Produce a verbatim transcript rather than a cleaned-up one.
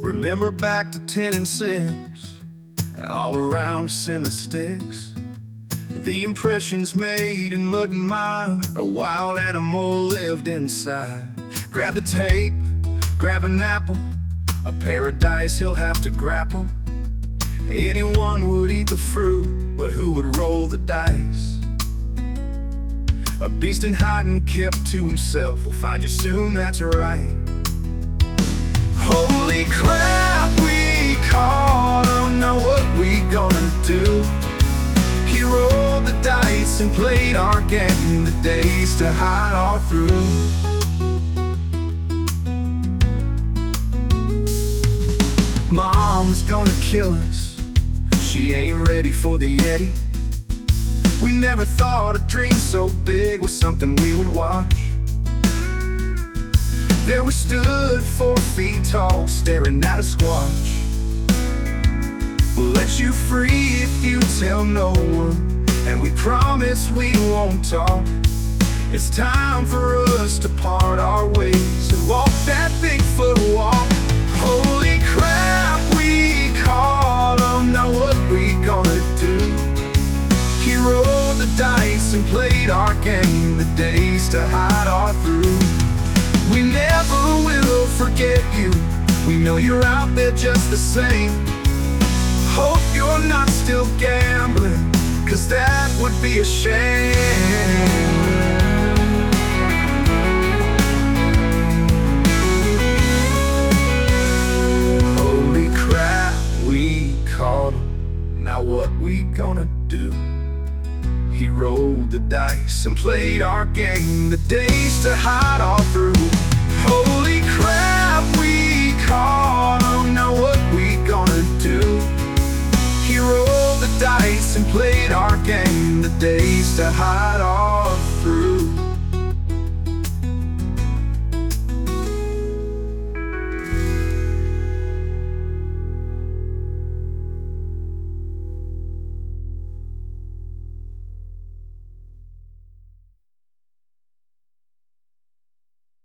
Remember back to ten and six, all around us in the sticks. The impressions made in mud and mire, a wild animal lived inside. Grab the tape, grab an apple, a paradise he'll have to grapple. Anyone would eat the fruit, but who would roll the dice? A beast in hiding kept to himself, we'll find you soon, that's right. Holy crap, we caught him, now what we gonna do? He rolled the dice and played our game, the days to hide all through. Mom's gonna kill us, she ain't ready for the Yeti. We never thought a dream so big was something we would watch. There we stood, four feet tall, staring at a squatch. We'll let you free if you tell no one, and we promise we won't talk. It's time for us to part our ways and walk that Bigfoot walk. Holy crap, we caught him, now what we gonna do? He rolled the dice and played our game, the days to hide all through. We never will forget you, we know you're out there just the same. Hope you're not still gambling, cause that would be a shame. Holy crap, we caught him, now what we gonna do? He rolled the dice and played our game, the days to hide all through. Holy crap, we caught him, now what we gonna do? He rolled the dice and played our game, the days to hide all through.